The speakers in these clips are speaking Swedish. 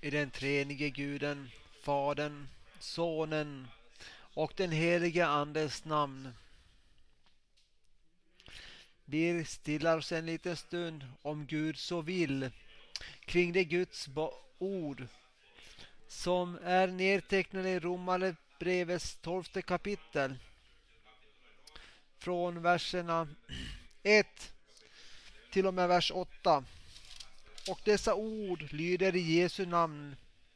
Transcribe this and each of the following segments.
i den treenige Guden, Fadern, Sonen och den helige Andes namn. Vi stillar oss en liten stund, om Gud så vill, kring det Guds ord som är nedtecknade i Romarbrevets 12:e kapitel från verserna 1 till och med vers 8. Och dessa ord lyder i Jesu namn.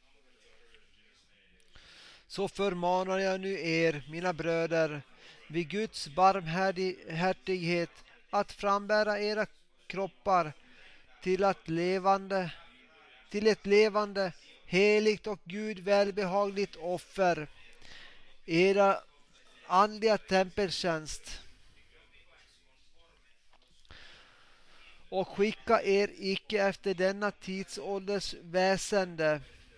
Så förmanar jag nu er, mina bröder, vid Guds barmhärtighet, att frambära era kroppar till ett levande, heligt och Gud välbehagligt offer, era andliga tempeltjänst. Och skicka er icke efter denna tidsålders väsende,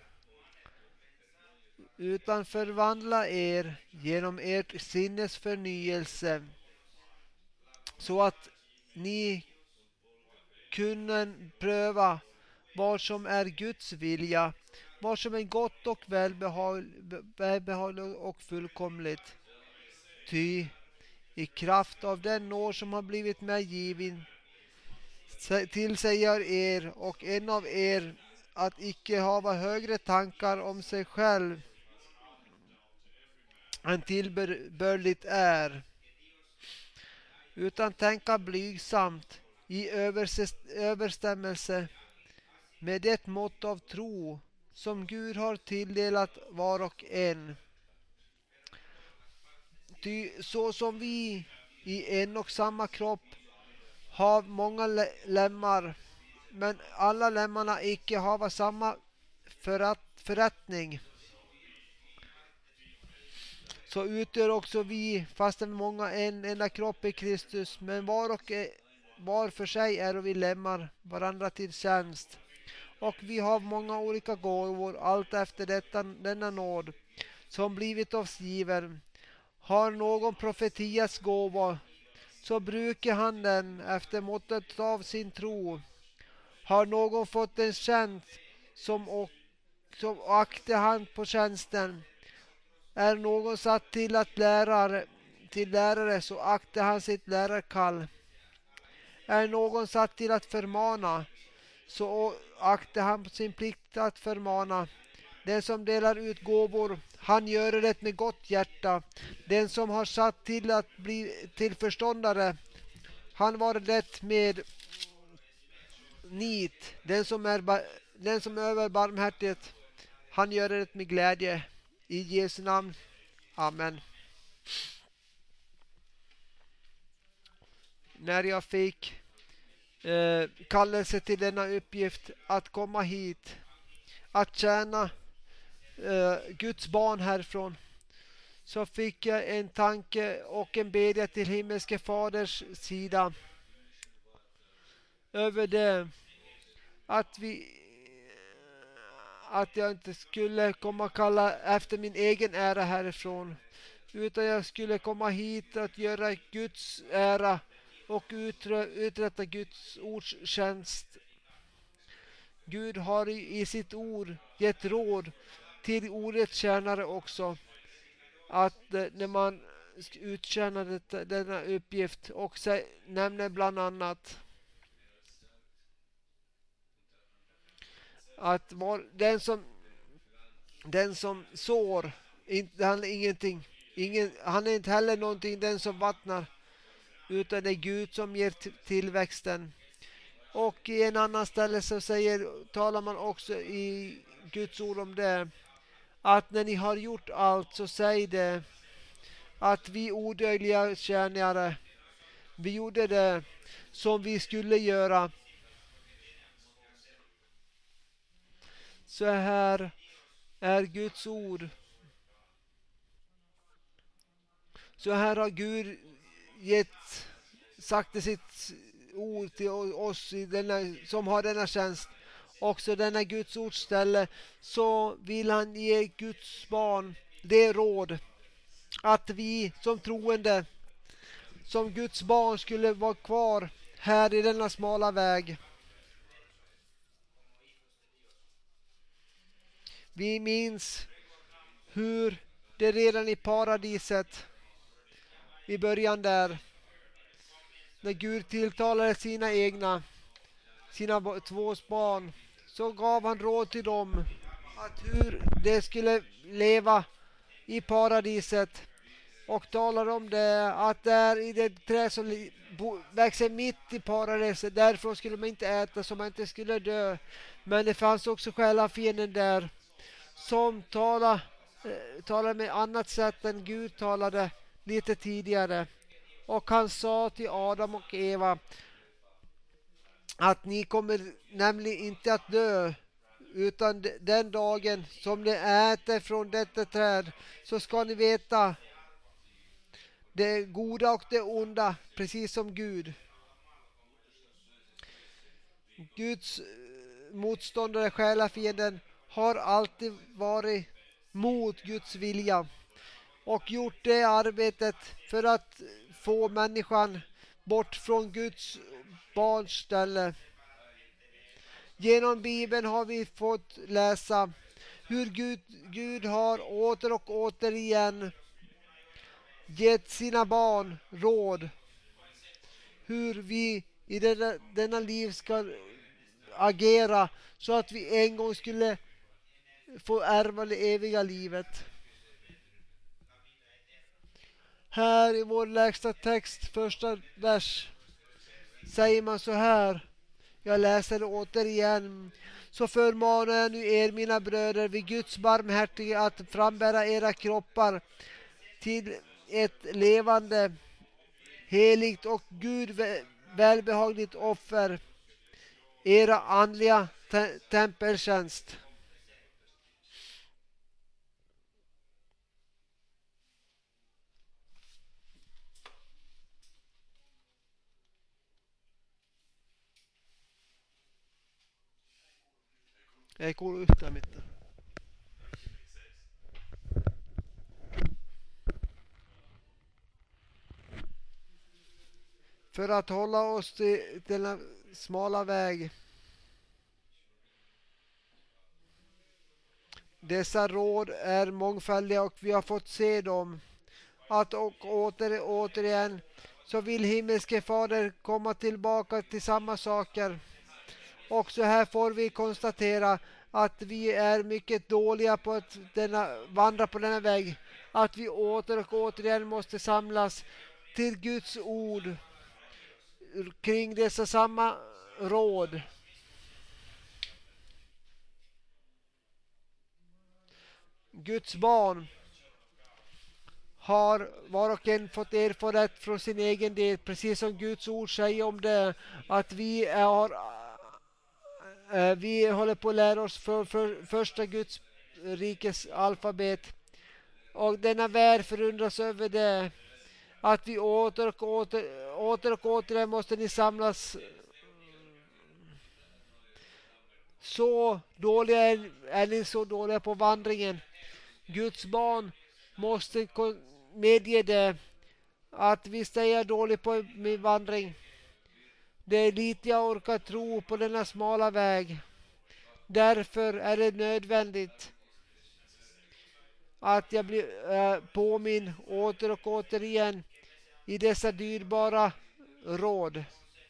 utan förvandla er genom ert sinnes förnyelse, så att ni kunnen pröva vad som är Guds vilja, vad som är gott och välbehagligt och fullkomligt. Ty i kraft av den nåd som har blivit mig given tillsäger er och en av er att icke hava högre tankar om sig själv än tillbörligt är, utan tänka blygsamt i överstämmelse med det mått av tro som Gud har tilldelat var och en. Ty så som vi i en och samma kropp har många lemmar, men alla lemmarna icke hava samma förrättning, så utgör också vi, fastän många, en enda kropp i Kristus, men var för sig är vi lemmar varandra till tjänst. Och vi har många olika gåvor, allt efter denna nåd som blivit oss given. Har någon profetias gåva, så brukar han den efter måttet av sin tro. Har någon fått en tjänst, som aktar han på tjänsten. Är någon satt till lärare, så aktar han sitt lärarkall. Är någon satt till att förmana, så aktar han på sin plikt att förmana. Den som delar ut gåvor, han gör det med gott hjärta. Den som har satt till att bli till förståndare, han var det med nit. Den som övar barmhärtighet, han gör det med glädje. I Jesu namn. Amen. När jag fick kallelse till denna uppgift att komma hit, att tjäna Guds barn härifrån, så fick jag en tanke och en bedjan till himmelske faders sida över det, att jag inte skulle komma kalla efter min egen ära härifrån, utan jag skulle komma hit att göra Guds ära och uträtta Guds ords tjänst. Gud har i sitt ord gett råd till ordets tjänare också, att när man uttjänar denna uppgift, och nämner bland annat att den som sår, han är ingenting, han är inte heller någonting den som vattnar, utan det är Gud som ger tillväxten. Och i en annan ställe så talar man också i Guds ord om det, att när ni har gjort allt, så säg det, att vi odödliga tjänare, vi gjorde det som vi skulle göra. Så här är Guds ord. Så här har Gud sagt i sitt ord till oss som har denna tjänst. Också denna Guds ordställe, så vill han ge Guds barn det råd att vi som troende, som Guds barn, skulle vara kvar här i denna smala väg. Vi minns hur det redan i paradiset, i början där, när Gud tilltalade sina egna, sina två barn, så gav han råd till dem att hur de skulle leva i paradiset, och talar om det att där i det träd som växer mitt i paradiset, därifrån skulle man inte äta så man inte skulle dö. Men det fanns också själafienden där som talade med annat sätt än Gud talade lite tidigare. Och han sa till Adam och Eva att ni kommer nämligen inte att dö, utan den dagen som ni äter från detta träd så ska ni veta det goda och det onda, precis som Gud. Guds motståndare, själafienden, har alltid varit mot Guds vilja och gjort det arbetet för att få människan bort från Guds barns ställe. Genom Bibeln har vi fått läsa hur Gud har åter och återigen gett sina barn råd hur vi i denna liv ska agera så att vi en gång skulle få ärva det eviga livet. Här i vår lägsta text, första vers, säger man så här. Jag läser det återigen. Så förmanar jag nu er, mina bröder, vid Guds barmhärtighet, att frambära era kroppar till ett levande, heligt och Gud välbehagligt offer, era andliga tempeltjänst. Jag går ut där mitt. För att hålla oss till denna smala väg. Dessa råd är mångfaldiga och vi har fått se dem. Att och återigen så vill himmelske fader komma tillbaka till samma saker. Också här får vi konstatera att vi är mycket dåliga på att vandra på denna väg. Att vi åter och återigen måste samlas till Guds ord kring dessa samma råd. Guds barn har var och en fått erfarenhet från sin egen del, precis som Guds ord säger om det, att vi håller på att lära oss för första Guds rikes alfabet, och denna värld förundras över det, att vi åter och åter måste ni samlas. Så dåliga är ni, så dåliga på vandringen. Guds barn måste medge det, att visst är jag dålig på min vandring. Det är lite jag orkar tro på denna smala väg. Därför är det nödvändigt att jag blir påminn åter och återigen i dessa dyrbara råd.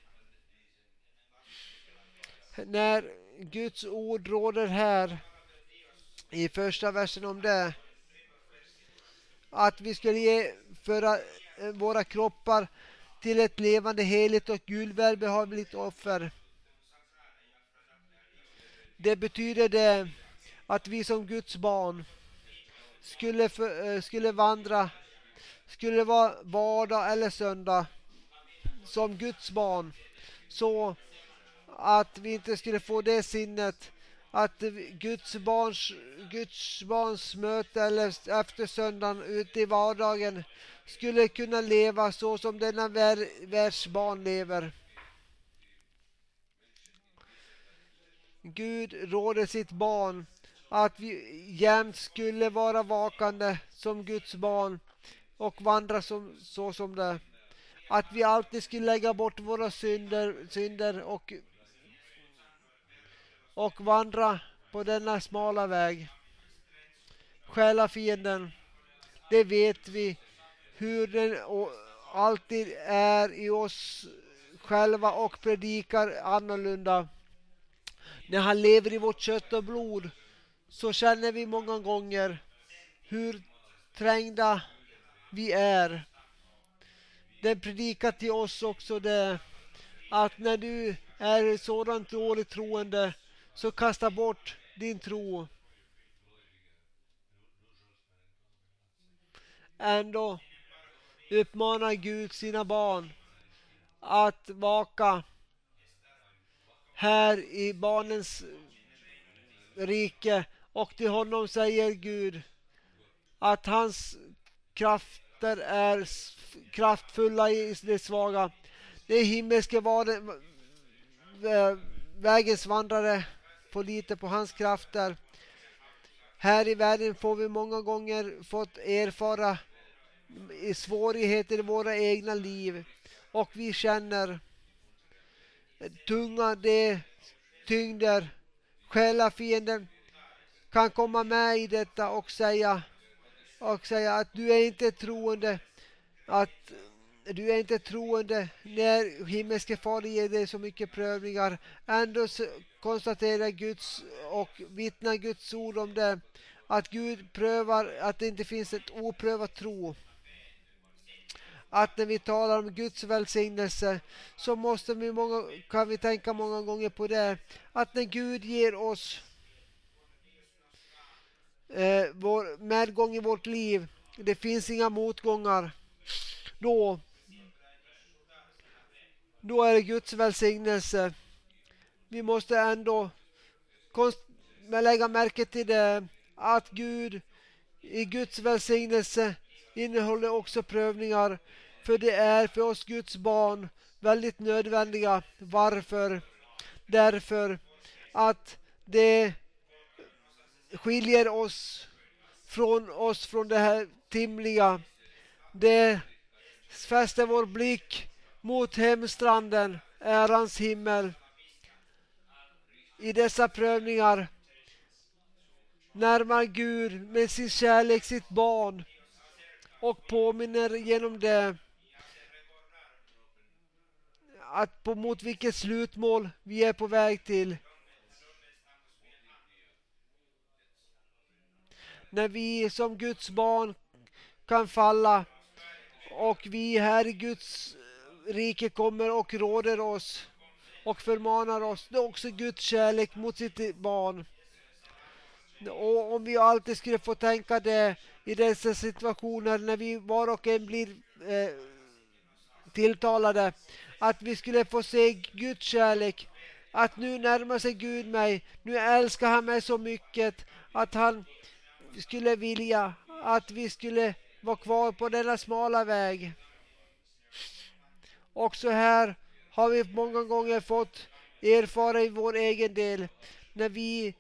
När Guds ord råder här i första versen om det, att vi skulle föra våra kroppar till ett levande, heligt och Gud välbehagligt offer. Det betyder det att vi som Guds barn skulle vandra, skulle vara vardag eller söndag som Guds barn, så att vi inte skulle få det sinnet att Guds barns möte eller efter söndagen ute i vardagen skulle kunna leva så som denna världsbarn lever. Gud råder sitt barn att vi jämt skulle vara vakande som Guds barn och vandra så som det. Att vi alltid skulle lägga bort våra synder och vandra på denna smala väg. själafienden. Det vet vi hur den alltid är i oss själva och predikar annorlunda. När han lever i vårt kött och blod så känner vi många gånger hur trängda vi är. Den predikar till oss också det att när du är sådant dåligt troende så kasta bort din tro. Ändå uppmanar Gud sina barn att vaka här i barnens rike, och till honom säger Gud att hans krafter är kraftfulla i det svaga. Det himmelske vägens vandrare får lita på hans krafter. Här i världen får vi många gånger fått erfara svårigheter i våra egna liv, och vi känner tunga tyngder. Själafienden kan komma med i detta och säga att du är inte troende, när himmelske far ger dig så mycket prövningar. Ändå konstaterar Guds och vittnar Guds ord om det, att Gud prövar, att det inte finns ett oprövat tro. Att när vi talar om Guds välsignelse så kan vi tänka många gånger på det, att när Gud ger oss vår medgång i vårt liv, det finns inga motgångar, då är det Guds välsignelse. Vi måste ändå lägga märke till det, att Gud i Guds välsignelse innehåller också prövningar, för det är för oss Guds barn väldigt nödvändiga. Varför? Därför att det skiljer oss från det här timliga. Det fäster vår blick mot hemstranden, ärans himmel. I dessa prövningar närmar Gud med sin kärlek sitt barn och påminner genom det att mot vilket slutmål vi är på väg till. När vi som Guds barn kan falla, och vi här i Guds rike kommer och råder oss och förmanar oss, det är också Guds kärlek mot sitt barn. Och om vi alltid skulle få tänka det i dessa situationer, när vi var och en blir tilltalade, att vi skulle få se Guds kärlek, att nu närmar sig Gud mig, nu älskar han mig så mycket att han skulle vilja att vi skulle vara kvar på denna smala väg. Också här har vi många gånger fått erfara i vår egen del, när vi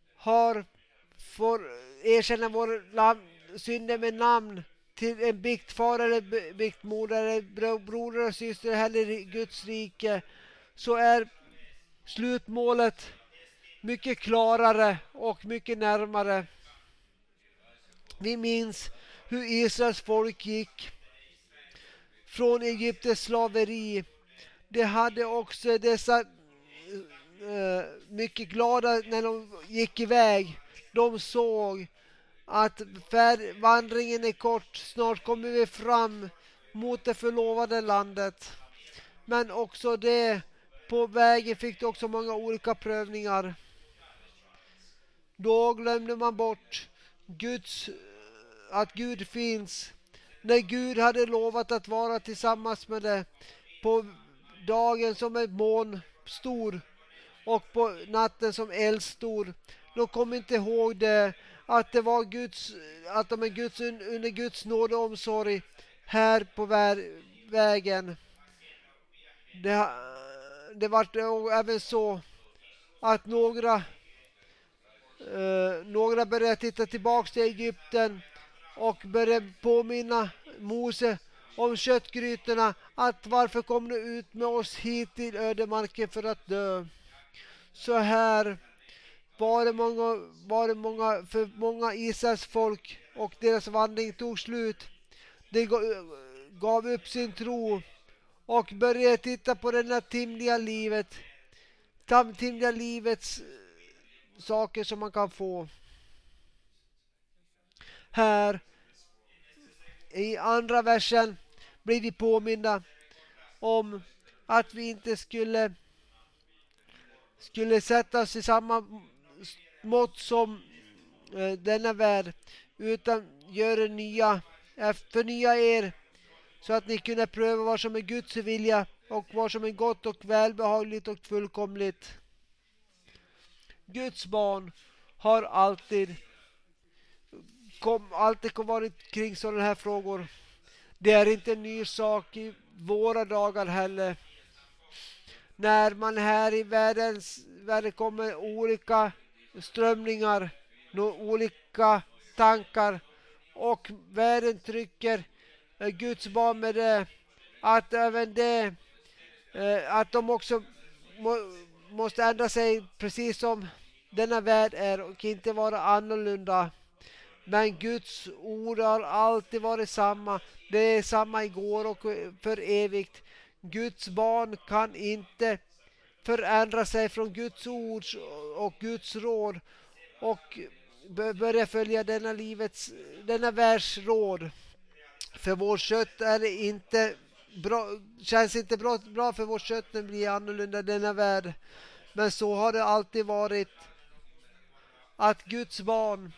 får erkänna våra synder med namn till en biktfar eller biktmoder eller bror och syster här i Guds rike, så är slutmålet mycket klarare och mycket närmare. Vi minns hur Israels folk gick från Egyptens slaveri. De hade också dessa mycket glada när de gick iväg. De såg att vandringen är kort, snart kommer vi fram mot det förlovade landet. Men också det, på vägen fick de också många olika prövningar. Då glömde man bort att Gud finns. När Gud hade lovat att vara tillsammans med det på dagen som är månstor och på natten som eldstor, då kom inte ihåg det, att det var under Guds nåd och omsorg här på vägen. Det var även så att några började titta tillbaka till Egypten och började påminna Mose om köttgrytorna, att varför kom du ut med oss hit till ödemarken för att dö? Så här för många Israels folk och deras vandring tog slut. De gav upp sin tro och började titta på det här timliga livets saker som man kan få. Här i andra versen blir vi påminda om att vi inte skulle sätta oss i samma mått som denna värld, utan förnya er så att ni kunde pröva vad som är Guds vilja och vad som är gott och välbehagligt och fullkomligt. Guds barn har alltid varit kring sådana här frågor. Det är inte en ny sak i våra dagar heller. När man här i världen kommer olika strömningar, olika tankar, och världen trycker Guds barn med det, att även det, att de också måste ändra sig precis som denna värld är och inte vara annorlunda. Men Guds ord har alltid varit samma. Det är samma igår och för evigt. Guds barn kan inte förändra sig från Guds ord och Guds råd och börja följa denna världs råd. För vårt kött är det inte bra, känns inte bra för vårt kött när det blir annorlunda denna värld. Men så har det alltid varit, att Guds barn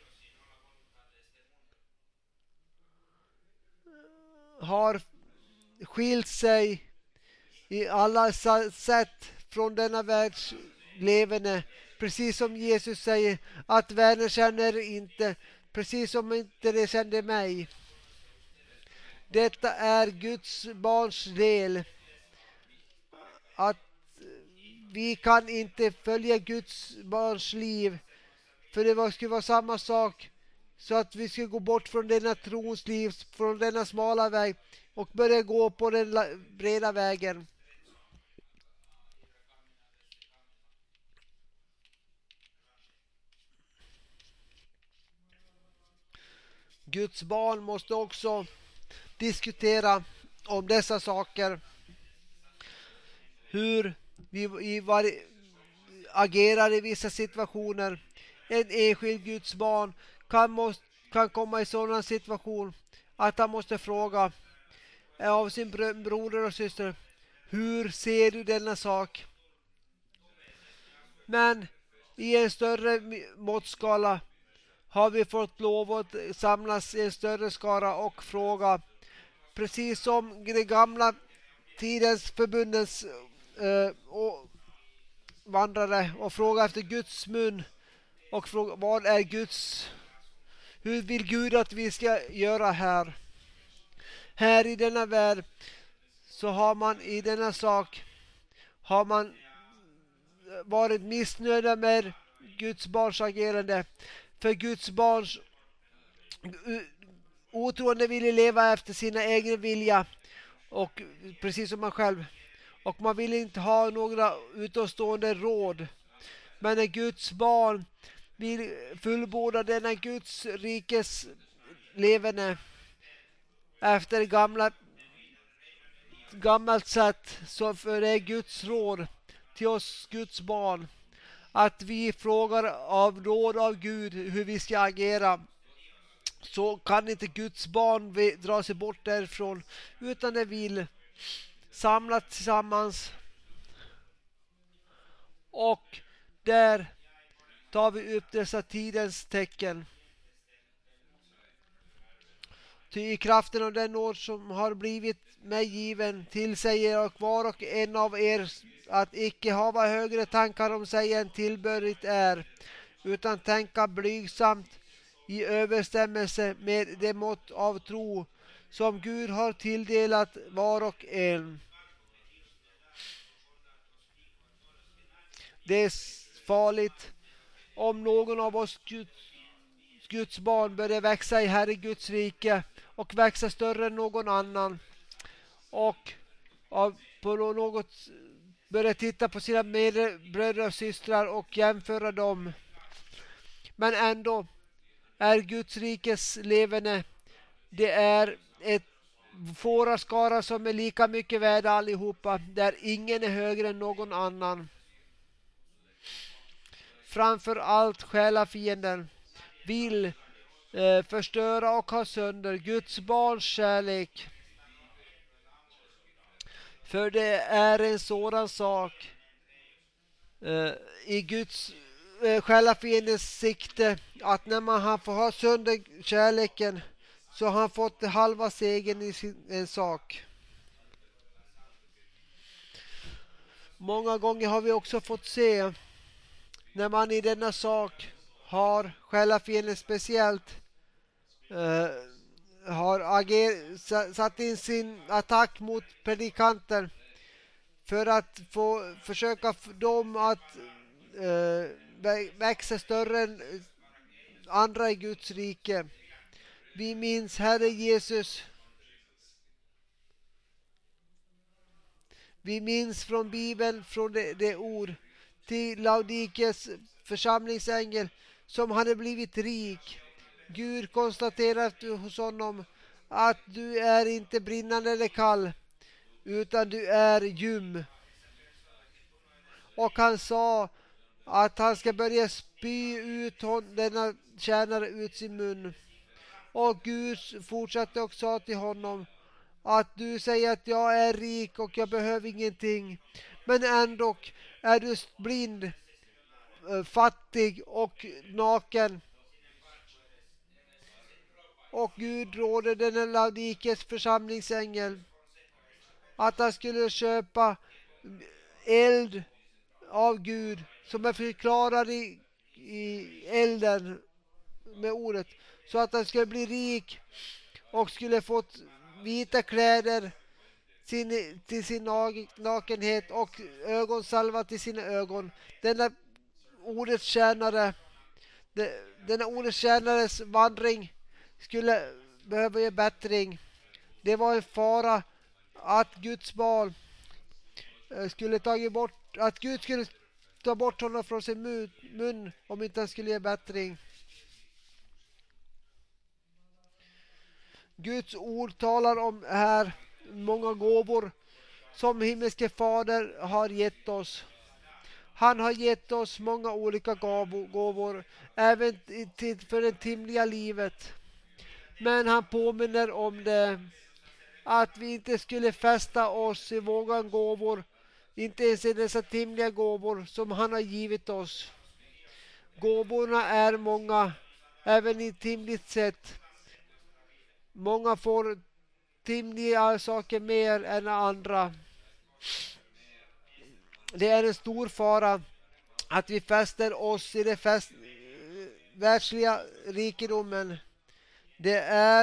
har skilt sig i alla sätt från denna världs levande. Precis som Jesus säger att världen känner inte, precis som inte det kände mig. Detta är Guds barns del. Att vi kan inte följa Guds barns liv, för det skulle vara samma sak, så att vi ska gå bort från denna trons liv, från denna smala väg och börja gå på den breda vägen. Guds barn måste också diskutera om dessa saker. Hur vi agerar i vissa situationer. En enskild Guds barn kan komma i sådan situation att han måste fråga av sin broder och syster: hur ser du denna sak? Men i en större måttskala har vi fått lov att samlas i en större skara och fråga, precis som det gamla tidens förbundens vandrare, och fråga efter Guds mun och fråga vad är hur vill Gud att vi ska göra här. Här i denna värld så har man i denna sak varit missnöjda med Guds barns agerande, för Guds barns otroende ville leva efter sina egna vilja, och precis som man själv, och man vill inte ha några utåtstående råd. Men när Guds barn vill fullborda denna Guds rikes levande efter gammalt sätt, så för det är Guds råd till oss Guds barn att vi frågar av råd av Gud hur vi ska agera. Så kan inte Guds barn dra sig bort därifrån, utan det vill samlas tillsammans, och där tar vi upp dessa tidens tecken. Ty i kraften av den nåd som har blivit mig given tillsäger och var och en av er att icke hava högre tankar om sig än tillbörligt är, utan tänka blygsamt i överstämmelse med det mått av tro som Gud har tilldelat var och en. Det är farligt om någon av oss Guds barn börjar växa i Herre Guds rike och växa större än någon annan, och börja titta på sina bröder och systrar och jämföra dem. Men ändå är Guds rikes levande, det är ett fåraskara som är lika mycket värda allihopa, där ingen är högre än någon annan. Framför allt själafienden vill förstöra och ha sönder Guds barns kärlek. För det är en sådan sak i Guds själafiendens sikte, att när man har fått ha sönder kärleken, så har han fått halva segern i en sak. Många gånger har vi också fått se när man i denna sak har själafienden speciellt har satt in sin attack mot predikanter för att försöka få dem att växa större än andra i Guds rike. Vi minns Herre Jesus. Vi minns från Bibeln, från det ord till Laodikes församlingsängel som hade blivit rik. Gud konstaterar hos honom att du är inte brinnande eller kall, utan du är ljum. Och han sa att han ska börja spy ut denna tjänare ut sin mun. Och Gud fortsatte och sa till honom att du säger att jag är rik och jag behöver ingenting, men ändå är du blind, fattig och naken. Och Gud rådde denna Laodikes församlingsängel att han skulle köpa eld av Gud som är förklarad i elden med ordet, så att han skulle bli rik och skulle få vita kläder till sin nakenhet och ögonsalva till sina ögon. Denna ordets tjänares vandring skulle behöva ge bättring. Det var en fara att Guds barn skulle att Gud skulle ta bort honom från sin mun om inte han skulle ge bättring. Guds ord talar om här många gåvor som himmelske fader har gett oss. Han har gett oss många olika gåvor, även för det timliga livet. Men han påminner om det, att vi inte skulle fästa oss i våra gåvor, inte ens i dessa timliga gåvor som han har givit oss. Gåvorna är många, även i timligt sätt. Många får timliga saker mer än andra. Det är en stor fara att vi fäster oss i det världsliga rikedomen. Det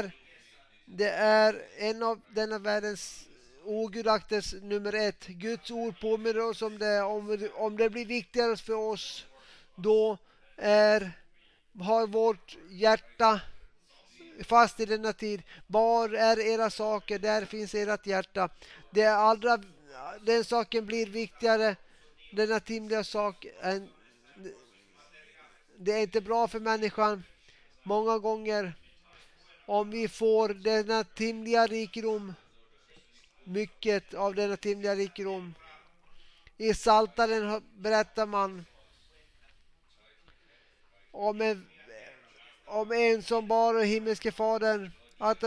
är en av denna världens ogudaktes nummer 1. Guds ord påminner oss om det. Om det blir viktigare för oss, då har vårt hjärta fast i denna tid. Var är era saker? Där finns ert hjärta. Den saken blir viktigare, denna timliga sak. Det är inte bra för människan många gånger om vi får denna timliga rikedom, mycket av denna timliga rikedom. I Psaltaren berättar man om en som bad himmelske fadern att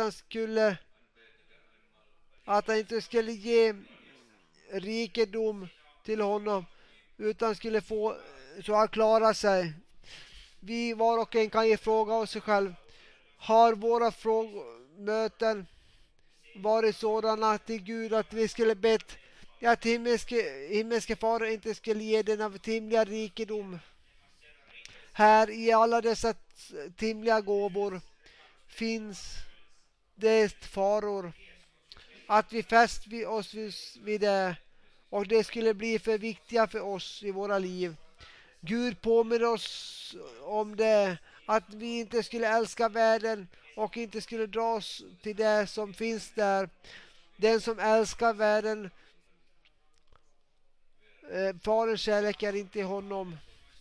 han inte skulle ge rikedom till honom, utan skulle få så att klara sig. Vi var och en kan ju fråga oss själv: har våra möten varit sådana till Gud att vi skulle bett att himmelske fader inte skulle ge denna timliga rikedom? Här i alla dessa timliga gåvor finns det faror att vi fäster oss vid det, och det skulle bli för viktiga för oss i våra liv. Gud påminner oss om det, att vi inte skulle älska världen och inte skulle dra oss till det som finns där. Den som älskar världen Faderns kärlek är inte i honom.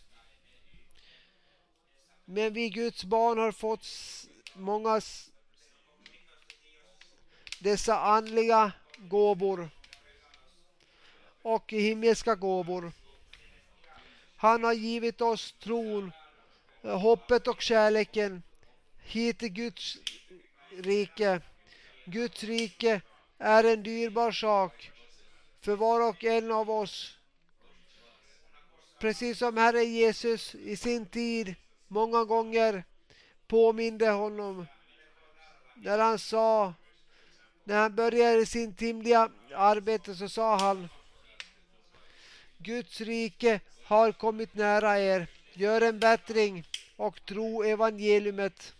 Men vi Guds barn har fått många dessa andliga gåvor och himmelska gåvor. Han har givit oss tron, hoppet och kärleken hit till Guds rike. Guds rike är en dyrbar sak för var och en av oss. Precis som Herre Jesus i sin tid många gånger påminde honom när han sa, när han började sin timliga arbete, så sa han: Guds rike har kommit nära er. Gör en bättring och tro evangeliumet.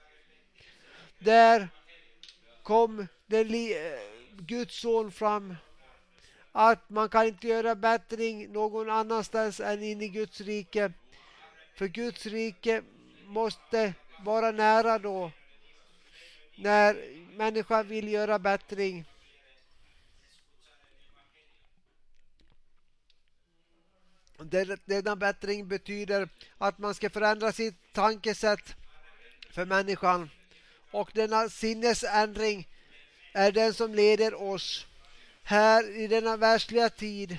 Där kom Guds son fram. Att man kan inte göra bättring någon annanstans än in i Guds rike. För Guds rike måste vara nära då, när människan vill göra bättring. Denna bättring betyder att man ska förändra sitt tankesätt för människan. Och denna sinnesändring är den som leder oss här i denna världsliga tid.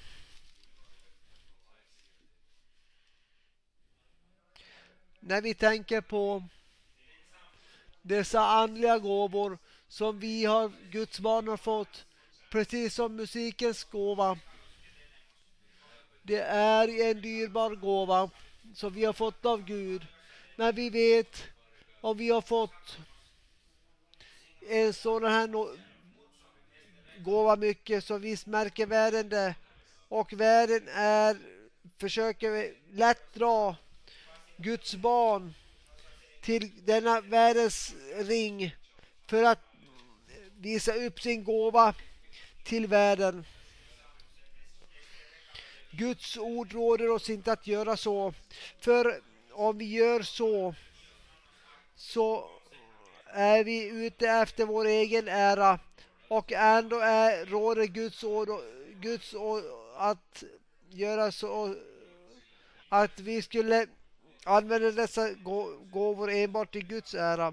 När vi tänker på dessa andliga gåvor som vi har, Guds barn har fått, precis som musikens gåva. Det är en dyrbar gåva som vi har fått av Gud. Men vi vet, om vi har fått en sån här gåva mycket, så visst märker världen det. Och världen försöker lätt dra Guds barn till denna världens ring för att visa upp sin gåva till världen. Guds ord råder oss inte att göra så. För om vi gör så är vi ute efter vår egen ära. Och ändå råder Guds ord att göra så att vi skulle använda dessa gåvor enbart till Guds ära.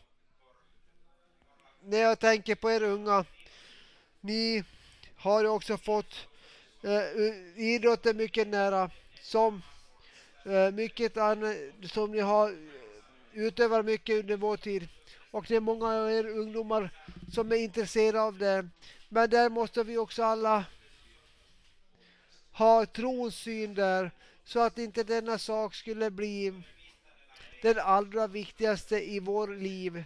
När jag tänker på er unga, ni har ju också fått idrotten mycket nära, som mycket annat som ni har utövat mycket under vår tid. Och det är många av er ungdomar som är intresserade av det. Men där måste vi också alla ha trons syn där, så att inte denna sak skulle bli den allra viktigaste i vår liv.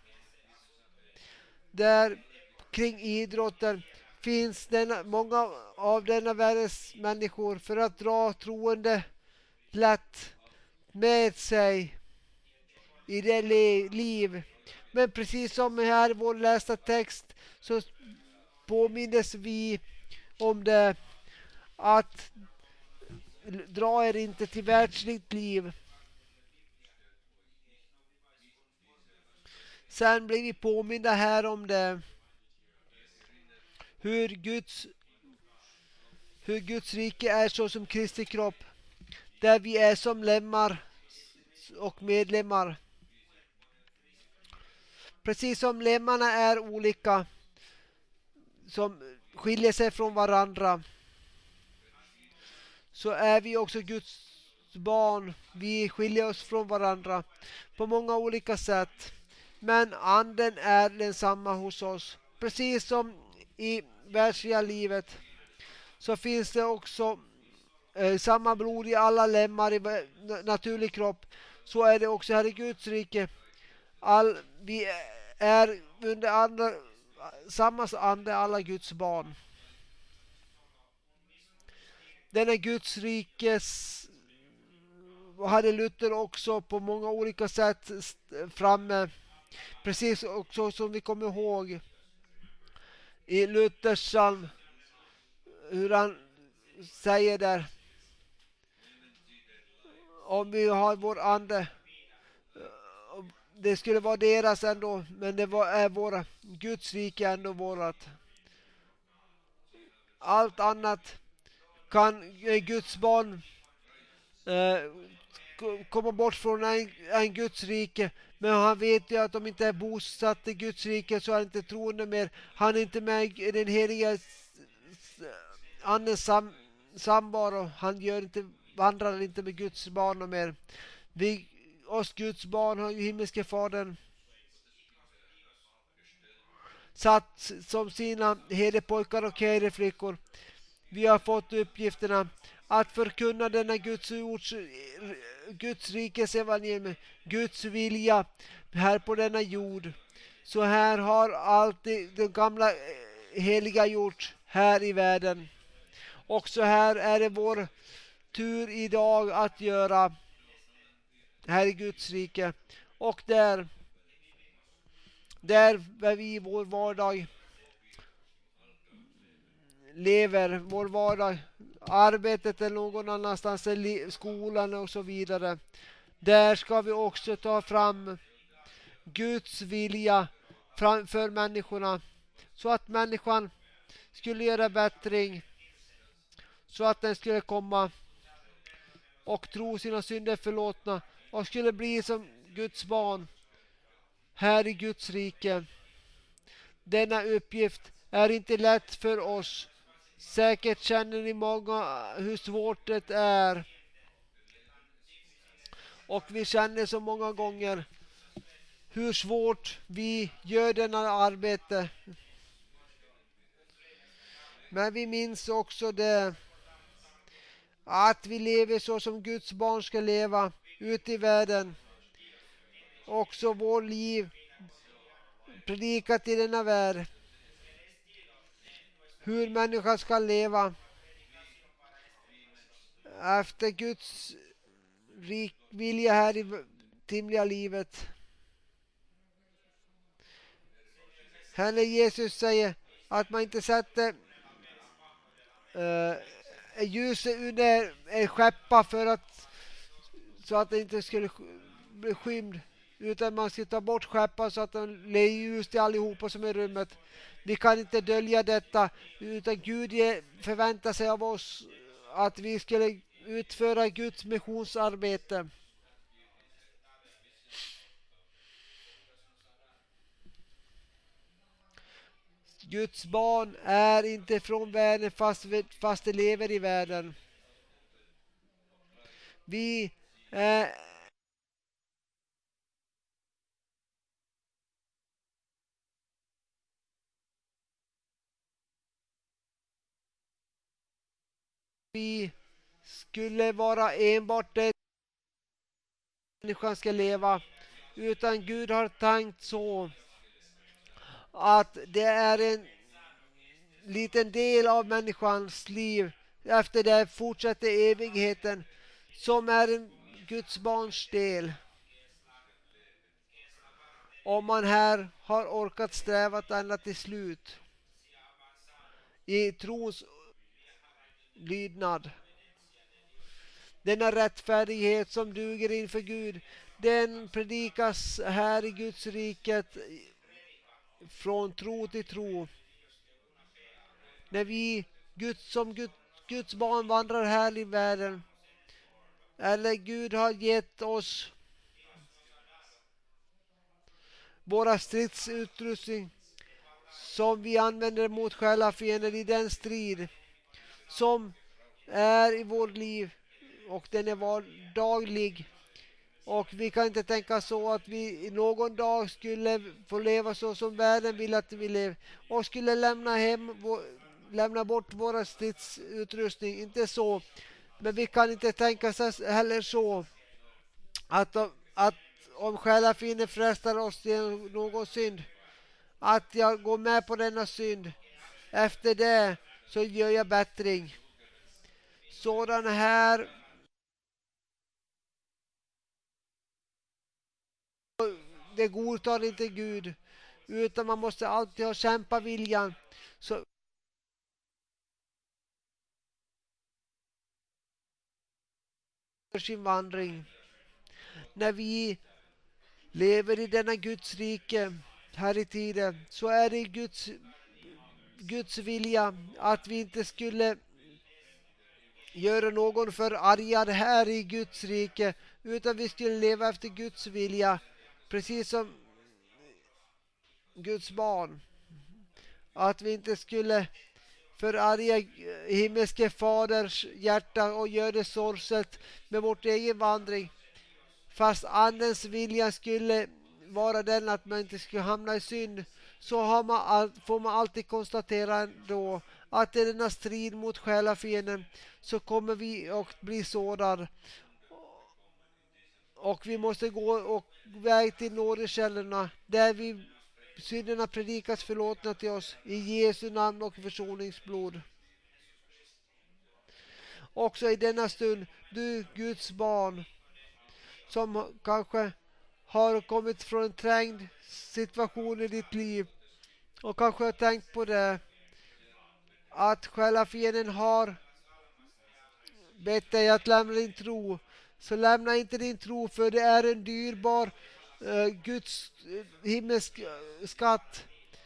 Där kring idrotten finns många av denna världens människor för att dra troende lätt med sig i det liv. Men precis som här i vår lästa text så påminnes vi om det, att dra er inte till världsligt liv. Sen blir vi påminda här om det, hur Guds rike är så som Kristi kropp, där vi är som lemmar och medlemmar. Precis som lemmarna är olika, som skiljer sig från varandra, så är vi också Guds barn. Vi skiljer oss från varandra på många olika sätt. Men anden är densamma hos oss. Precis som i världsliga livet så finns det också samma blod i alla lemmar i naturlig kropp. Så är det också här i Guds rike. Vi är under samma ande, alla Guds barn. Denna Guds rikes hade Luther också på många olika sätt framme. Precis också som vi kommer ihåg i Luthers psalm, hur han säger där: om vi har vår ande, det skulle vara deras ändå, men det är våra, Guds rike ändå vårat. Allt annat kan Guds barn komma bort från en Guds rike. Men han vet ju att om inte är bosatt i Guds rike så är han inte troende mer. Han är inte med i den heliga andens samvaro. Han vandrar inte med Guds barn mer. Oss Guds barn har ju himmelske fadern satt som sina herdepojkar och herdeflickor. Vi har fått uppgifterna att förkunna denna Guds rikes evangelium, Guds vilja här på denna jord. Så här har alltid de gamla heliga gjort här i världen. Också här är det vår tur idag att göra här i Guds rike. Och där vi i vår vardag lever, vår vardag, arbetet eller någon annanstans, skolan och så vidare. Där ska vi också ta fram Guds vilja för människorna, så att människan skulle göra bättring, så att den skulle komma och tro sina synder förlåtna och skulle bli som Guds barn här i Guds rike. Denna uppgift är inte lätt för oss. Säkert känner ni många hur svårt det är. Och vi känner så många gånger hur svårt vi gör denna arbete. Men vi minns också det att vi lever så som Guds barn ska leva ute i världen. Också vår liv predikat i denna värld. Hur människan ska leva efter Guds vilja här i timliga livet. Här när Jesus säger att man inte sätter ljuset under en skeppa för att så att det inte skulle bli skymd, utan man ska ta bort skeppan så att det ler ljus till allihopa som är i rummet. Vi kan inte dölja detta, utan Gud förväntar sig av oss att vi skulle utföra Guds missionsarbete. Guds barn är inte från världen fast de lever i världen. Vi skulle vara enbart det människan ska leva, utan Gud har tänkt så att det är en liten del av människans liv. Efter det fortsätter evigheten som är en Guds barns del. Om man här har orkat sträva ända till slut i trons lydnad. Denna rättfärdighet som duger inför Gud, den predikas här i Guds riket från tro till tro. När vi Guds barn vandrar här i världen, eller Gud har gett oss våra stridsutrustning som vi använder mot själafiender i den strid som är i vårt liv, och den är vardaglig. Och vi kan inte tänka så att vi någon dag skulle få leva så som världen vill att vi lever och skulle lämna bort våra stridsutrustning. Inte så. Men vi kan inte tänka oss heller så att om själafienden frestar oss till någon synd, att jag går med på denna synd. Efter det så gör jag bättring. Sådana här det godtar inte Gud, utan man måste alltid ha kämpaviljan. Så för sin vandring. När vi lever i denna Guds rike här i tiden, så är det Guds vilja att vi inte skulle göra någon förargad här i Guds rike, utan vi skulle leva efter Guds vilja, precis som Guds barn. Att vi inte skulle förarga himmelske faders hjärta och göra det sorgset med vårt egen vandring. Fast andens vilja skulle vara den att man inte skulle hamna i synd, så får man alltid konstatera då att i denna strid mot själafienden så kommer vi att bli sårade. Och vi måste gå och väg till nådekällorna där vi synderna predikas förlåtna till oss i Jesu namn och försoningsblod. Också i denna stund, du Guds barn som kanske har kommit från en trängd situation i ditt liv och kanske har tänkt på det, att själafienden har bett dig att lämna din tro, så lämna inte din tro, för det är en dyrbar Guds himmelsk skatt.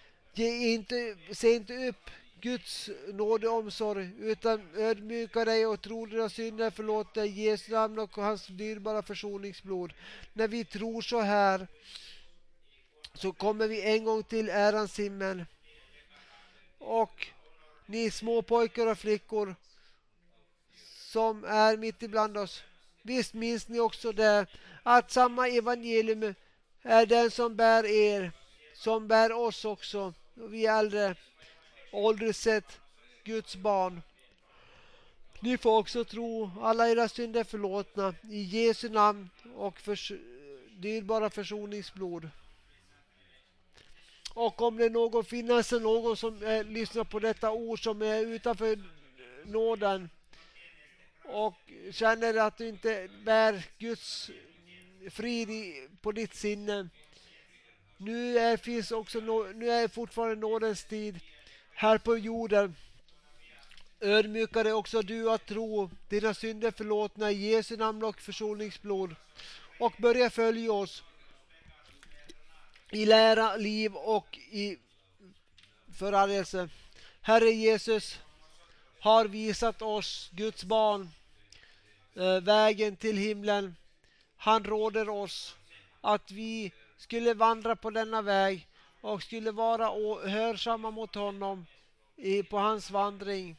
Se inte upp Guds nåd och omsorg, utan ödmjuka dig och tro dina synder förlåta i Jesu namn och hans dyrbara försoningsblod. När vi tror så här, så kommer vi en gång till ärans himmel. Och ni små pojkar och flickor som är mitt ibland oss, visst minns ni också det, att samma evangelium är den som bär er, som bär oss också. Vi äldre, åldrig sett, Guds barn. Ni får också tro alla era synder förlåtna i Jesu namn och dyrbara försoningsblod. Och om det finns någon som lyssnar på detta ord som är utanför nåden och känner att du inte bär Guds frid på ditt sinne, nu är fortfarande nådens tid här på jorden. Ödmjuka dig också du att tro dina synder förlåtna i Jesu namn och försoningsblod, och börja följa oss i lära, liv och i förargelse. Herre Jesus har visat oss, Guds barn, vägen till himlen. Han råder oss att vi skulle vandra på denna väg och skulle vara hörsamma mot honom på hans vandring,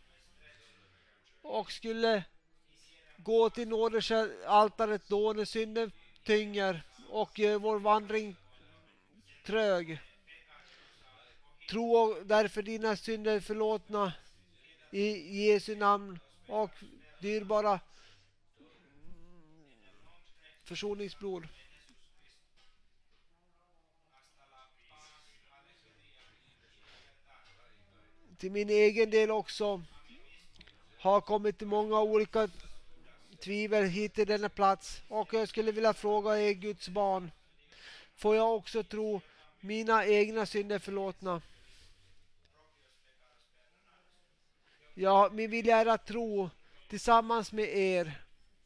och skulle gå till nådesaltaret då när synden tynger och gör vår vandring trög. Tro därför dina synder förlåtna i Jesu namn och dyrbara försoningsblod. Till min egen del också har kommit till många olika tvivel hit till denna plats, och jag skulle vilja fråga er Guds barn, får jag också tro mina egna synder förlåtna? Ja, min vilja är att tro tillsammans med er.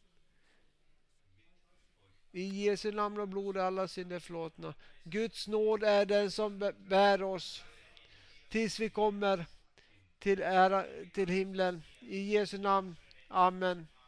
I Jesu namn och blod är alla synder förlåtna. Guds nåd är den som bär oss tills vi kommer till himlen. I Jesu namn. Amen.